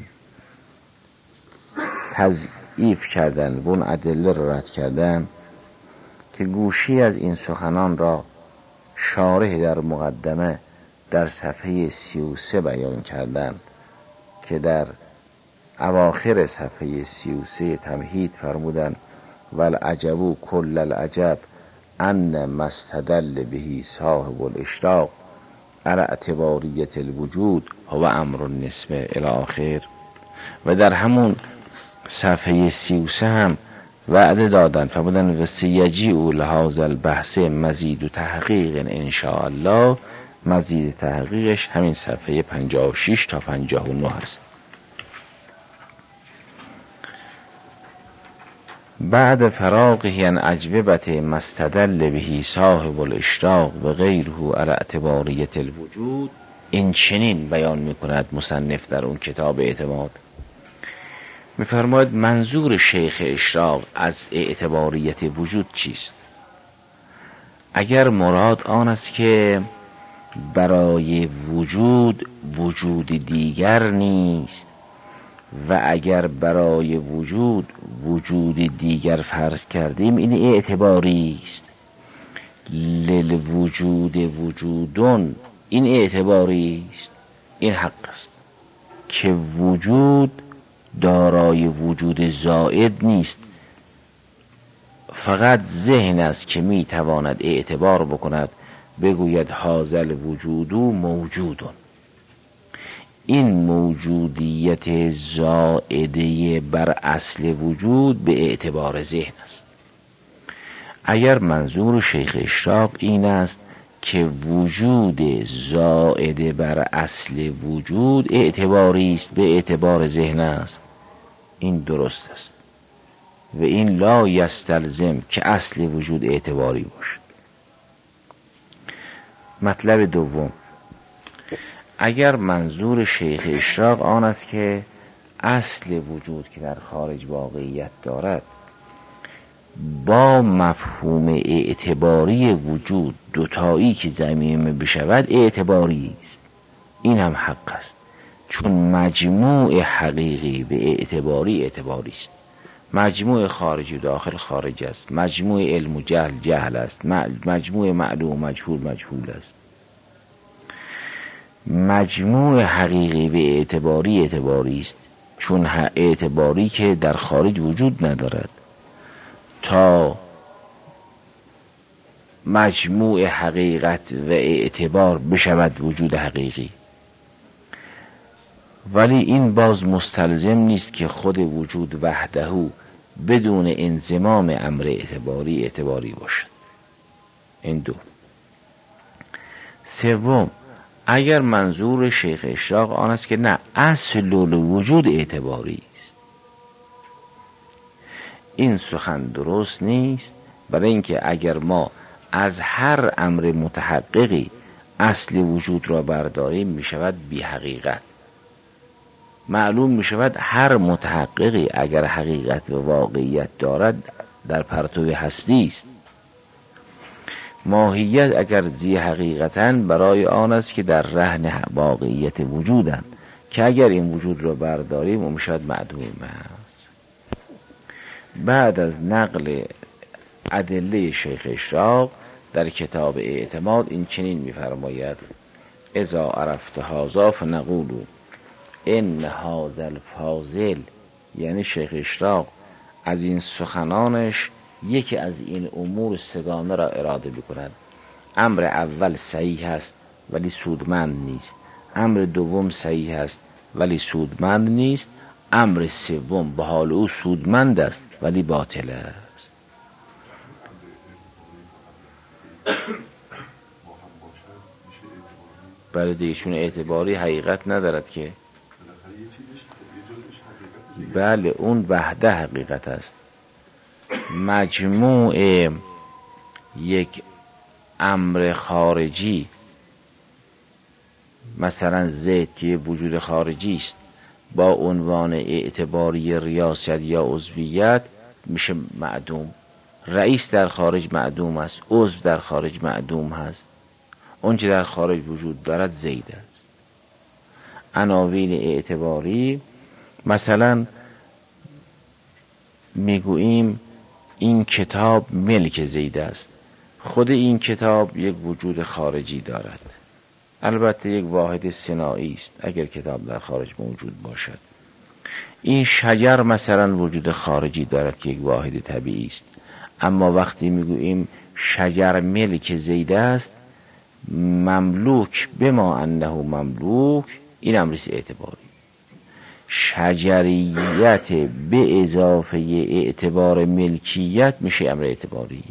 تضعیف کردن و اون ادله را رد کردن، که گوشی از این سخنان را شارح در مقدمه در صفحه سی و سه بیان کردن، که در اواخر صفحه سی و سه تمهید فرمودن: والعجب کل العجب ان ما استدل به صاحب الاشراق علی اعتباریت الوجود هو امر النسبه الی آخر. و در همون صفحه سی و سه هم وعده دادن فرمودن: و سیجیء لهذا البحث مزید و تحقیق ان شاء الله. مزید تحقیقش همین صفحه پنجاه و شش تا پنجاه و نه است. بعد فراغه عن اجوبة ما استدل به صاحب الاشراق و غیره علی اعتباریت الوجود، این چنین بیان میکند مصنف در اون کتاب اعتماد. میفرماید منظور شیخ اشراق از اعتباریت وجود چیست؟ اگر مراد آن است که برای وجود وجود دیگر نیست، و اگر برای وجود وجود دیگر فرض کردیم این اعتباری است. للوجود وجودون، این اعتباری است، این حق است که وجود دارای وجود زائد نیست، فقط ذهن است که می تواند اعتبار بکند، بگوید هذا الوجود موجودون. این موجودیت زائده بر اصل وجود به اعتبار ذهن است. اگر منظور شیخ اشراق این است که وجود زائده بر اصل وجود اعتباری است، به اعتبار ذهن است، این درست است و این لا یستلزم که اصل وجود اعتباری باشد. مطلب دوم: اگر منظور شیخ اشراق آن است که اصل وجود که در خارج واقعیت دارد با مفهوم اعتباری وجود دوتایی که ضمیمه بشود اعتباری است، این هم حق است، چون مجموع حقیقی به اعتباری اعتباری است. مجموع خارجی داخل خارج است، مجموع علم و جهل جهل است، مجموع معلوم مجهول مجهول است. مجموع حقیقی به اعتباری اعتباری است، چون اعتباری که در خارج وجود ندارد تا مجموع حقیقت و اعتبار بشود وجود حقیقی. ولی این باز مستلزم نیست که خود وجود وحده بدون انضمام امر اعتباری اعتباری باشد. این دو. سوم: اگر منظور شیخ اشراق آن است که نه، اصل الوجود اعتباری است، این سخن درست نیست، برای اینکه اگر ما از هر امر متحققی اصل وجود را برداریم می شود بی حقیقت. معلوم می شود هر متحققی اگر حقیقت و واقعیت دارد در پرتو هستی است. ماهیت اگر ذی حقیقتاً برای آن است که در رهن واقعیت وجودند، که اگر این وجود را برداریم اون شاید معدوم است. بعد از نقل ادله شیخ اشراق در کتاب اعتماد این چنین می‌فرماید: اذا عرفت هذا فنقول ان هذا الفاضل، یعنی شیخ اشراق از این سخنانش یکی از این امور سگانه را اراده بکند. امر اول صحیح است ولی سودمند نیست، امر دوم صحیح است ولی سودمند نیست، امر سوم به حال او سودمند است ولی باطل است. برای دیشون اعتباری حقیقت ندارد که بله اون وحده حقیقت است. مجموع یک امر خارجی، مثلا زید که وجود خارجی است، با عنوان اعتباری ریاست یا عضویت میشه معدوم. رئیس در خارج معدوم است، عضو در خارج معدوم هست. اون چه در خارج وجود دارد زید است. عناوین اعتباری، مثلا میگوییم این کتاب ملک زید است. خود این کتاب یک وجود خارجی دارد، البته یک واحد صناعی است اگر کتاب در خارج موجود باشد. این شجر مثلا وجود خارجی دارد که یک واحد طبیعی است. اما وقتی میگوییم شجر ملک زید است، مملوک بما انه مملوک، این امریست اعتباری. شجریت به اضافه اعتبار ملکیت میشه امر اعتباری.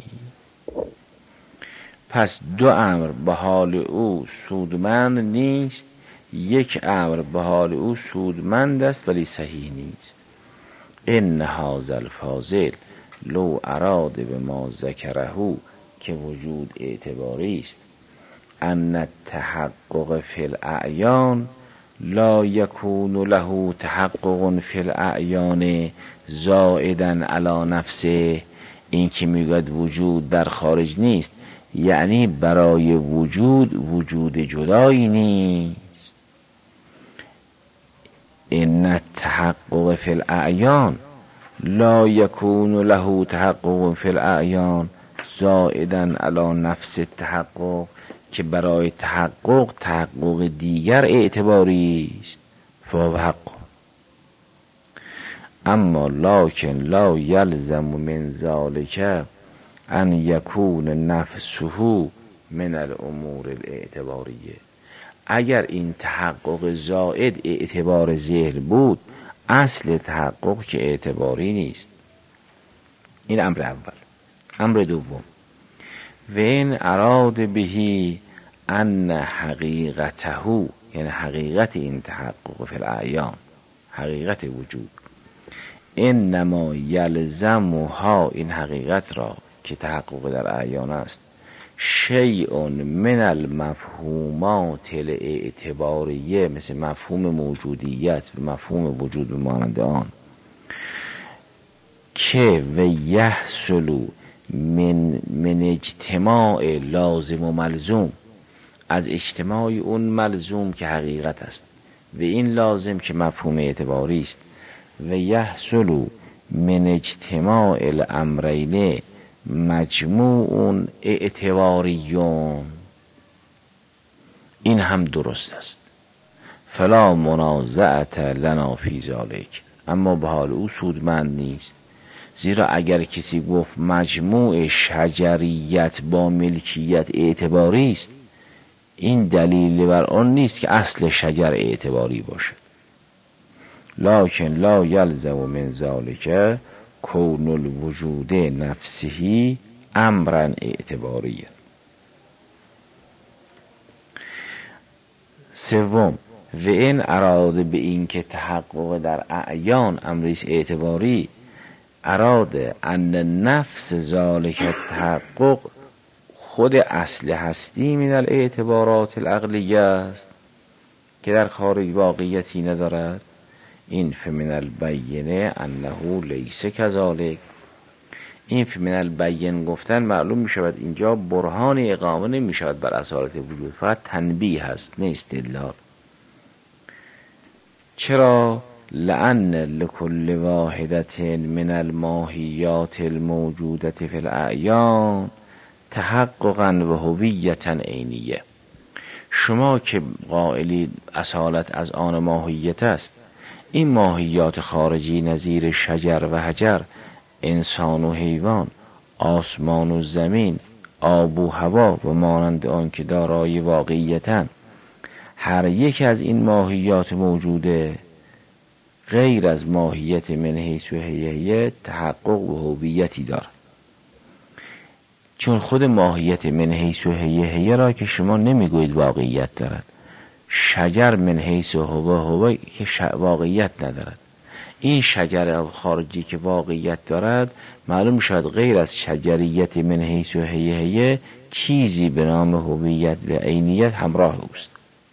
پس دو امر به حال او سودمند نیست، یک امر به حال او سودمند است ولی صحیح نیست. ان هذا الفاضل لو اراد به ما ذکره، که وجود اعتباری است. ان التحقق فی الاعیان لا یکون له تحقق فی الاعیان زائدا علی نفسه. این که میگوید وجود در خارج نیست، یعنی برای وجود وجود جدایی نیست. ان التحقق فی الاعیان لا یکون له تحقق فی الاعیان زائدا علی نفس التحقق، که برای تحقق تحقق دیگر اعتباری است. فهو حق. اما لکن لا یلزم من ذلک ان یکون نفسه من الامور الاعتباریه. اگر این تحقق زائد اعتبار ذهن بود، اصل تحقق که اعتباری نیست. این امر اول. امر دوم، و این اراد بهی ان حقیقته، یعنی حقیقت این تحقق فی الاعیان، حقیقت وجود، انما یلزمها، این حقیقت را که تحقق در اعیان است، شیء من المفهومات الاعتباریه، مثل مفهوم موجودیت و مفهوم وجود به مانند آن، که و یحصل من من اجتماع لازم و ملزوم، از اجتماع اون ملزوم که حقیقت است و این لازم که مفهوم اعتباری است، و یحصل من اجتماع الامرین مجموع اعتباریون، این هم درست است. فلا منازعت لنا فی ذلک، اما به حال او سودمند نیست. زیرا اگر کسی گفت مجموع شجریت با ملکیت اعتباری است، این دلیل بر آن نیست که اصل شجر اعتباری باشد. لکن لا یلزم من ذلک کون الوجود نفسه امرا اعتباریه. سوم، و این اراده به این که تحقق در اعیان امریست اعتباری، اراده ان نفس ذالک التحقق، خود اصل هستی من الاعتبارات العقلیه است که در خارج واقعیتی ندارد. این فمن البینه انه لیس کذالک. این فمن البین گفتن معلوم می شود اینجا برهان اقامه نمی شود بر اصالت وجود، فقط تنبیه هست نه استدلال. چرا؟ لأن لكل واحدة من الماهیات الموجودة في الأعیان تحققا و هویة عینیه. شما که قائلی اصالت از آن ماهیت است، این ماهیات خارجی نظیر شجر و حجر، انسان و حیوان، آسمان و زمین، آب و هوا و مانند آن که دارای واقعیتن، هر یک از این ماهیات موجوده غیر از ماهیت من حیث و هیهیه تحقق و هویتی دارد. چون خود ماهیت من حیث و هیهیه را که شما نمیگویید واقعیت دارد، شجر من حیث و هوا هوا که واقعیت ندارد، این شجر خارجی که واقعیت دارد معلوم شد غیر از شجریت من حیث و هیه هیه چیزی به نام هویت و عینیت همراه اوست.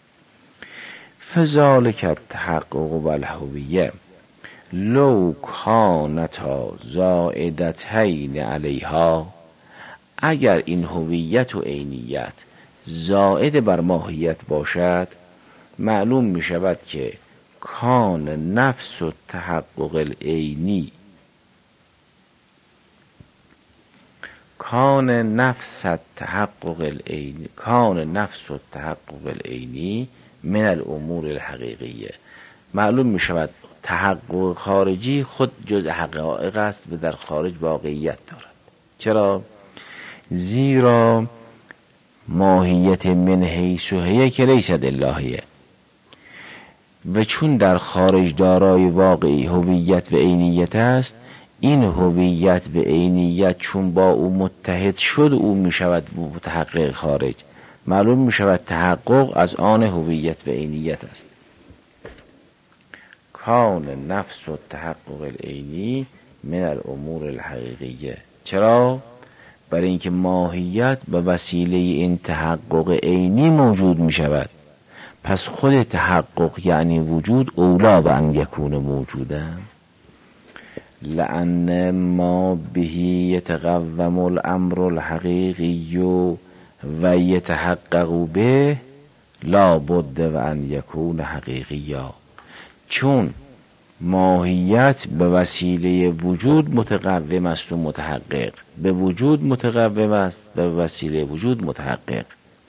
فذالک التحقق و الهویه لو کانتا زائدتین علیها، اگر این هویت و عینیت زائد بر ماهیت باشد معلوم می شود که کان نفس و تحقق العینی کان نفس تحقق العینی کان نفس و تحقق العینی من الامور الحقیقیه، معلوم می شود تحقق خارجی خود جز حقایق است و در خارج واقعیت دارد. چرا؟ زیرا ماهیت من حیث و هیه که لیست اللهیه و چون در خارج دارای واقعی هویت و عینیت است، این هویت و عینیت چون با او متحد شد او می شود متحقق خارج، معلوم می شود تحقق از آن هویت و عینیت است. کان نفس و تحقق العینی من الامور الحقیقیه. چرا؟ برای اینکه ماهیت به وسیله این تحقق عینی موجود می شود، پس خود تحقق یعنی وجود اولا به ان یکون موجودن. لأن ما به یتقوم الامر الحقیقی و یتحقق به لا بد و ان یکون حقیقیا، چون ماهیت به وسیله وجود متقوم است و متحقق، به وجود متقوم است به وسیله وجود متحقق.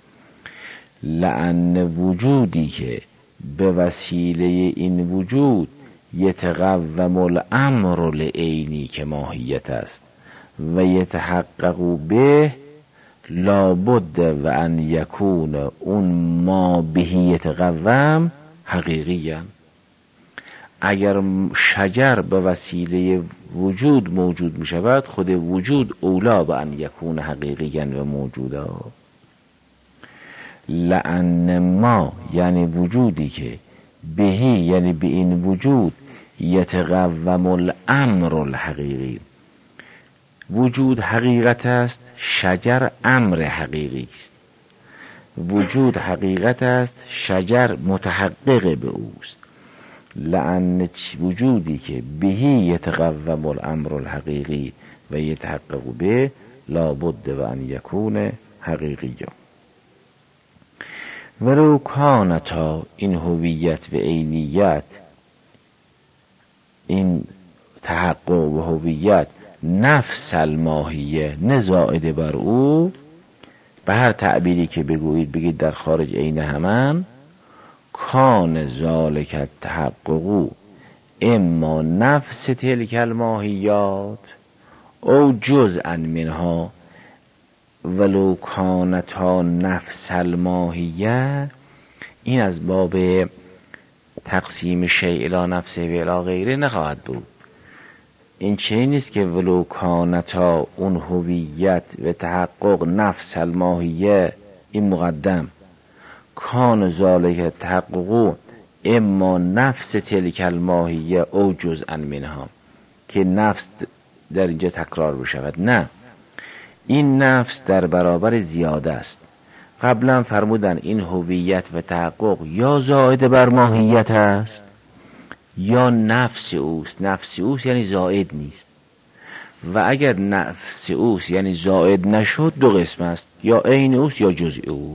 لأن وجودی که به وسیله این وجود یتقوم الامر العینی که ماهیت است و یتحقق به لا بد و ان یکون اون ما به یتقوم حقیقیه. اگر شجر به وسیله وجود موجود می شود، خود وجود اولا به ان یکون حقیقیاً و موجودا. لأن ما یعنی وجودی که بهی یعنی به این وجود یتقوم الامر الحقیقی، وجود حقیقت است، شجر امر حقیقی است. وجود حقیقت است، شجر متحقق به اوست. لأن وجودی که بهی یتقوم الامر الحقیقی و یتحقق به لا بد و ان یکون حقیقی. ولو کانتا، این هویت و عینیت، این تحقق و هویت نفس الماهیه نه زائد بر او، به هر تعبیری که بگویید بگید در خارج عین همان، کان ذالک التحقق اما نفس تلک الماهیات او جزءا منها. ولو کانتا نفس الماهیه، این از باب تقسیم شیء الی نفسه و الی غیره نخواهد بود. این چنین نیست که ولو کانتا اون هویت و تحقق نفس الماهیه، این مقدم، کان ذالک تحقق اما نفس تلک الماهیه او جزءا منها، که نفس در اینجا تکرار بشود. نه، این نفس در برابر زیاده است. قبلا فرمودن این هویت و تحقق یا زائد بر ماهیت است یا نفس اوست. نفس اوست یعنی زائد نیست، و اگر نفس اوست یعنی زائد نشد دو قسم است، یا عین اوست یا جزء او.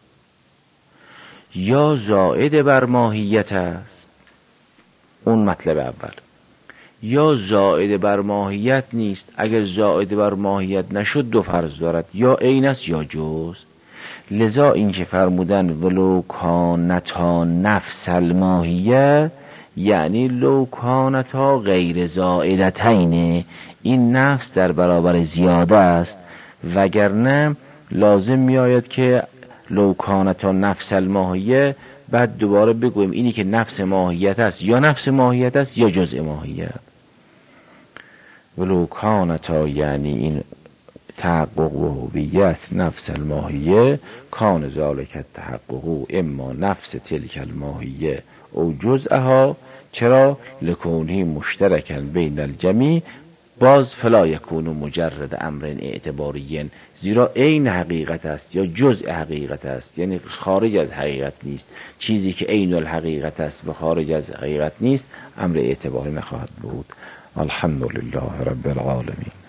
یا زائد بر ماهیت است، اون مطلب اول، یا زائد بر ماهیت نیست. اگر زائد بر ماهیت نشد دو فرض دارد، یا عین است یا جز. لذا این که فرمودن ولو کانتا نفس الماهیه یعنی لو کانتا غیر زائدتین، این نفس در برابر زیاده است، وگرنه لازم می آید که لو کانتا نفس الماهیه بعد دوباره بگویم اینی که نفس ماهیت است یا نفس ماهیت است یا جزء ماهیت. ولو کانتا یعنی این تحقق و هویت نفس الماهیه، کان ذالک التحقق اما نفس تلک الماهیه او جزءها، چرا؟ لکونه مشترکا بین الجمیع، باز فلا یکون مجرد امر اعتباری، زیرا عین حقیقت است یا جزء حقیقت است، یعنی خارج از حقیقت نیست. چیزی که عین الحقیقت است و خارج از حقیقت نیست امر اعتباری نخواهد بود. الحمدلله رب العالمین.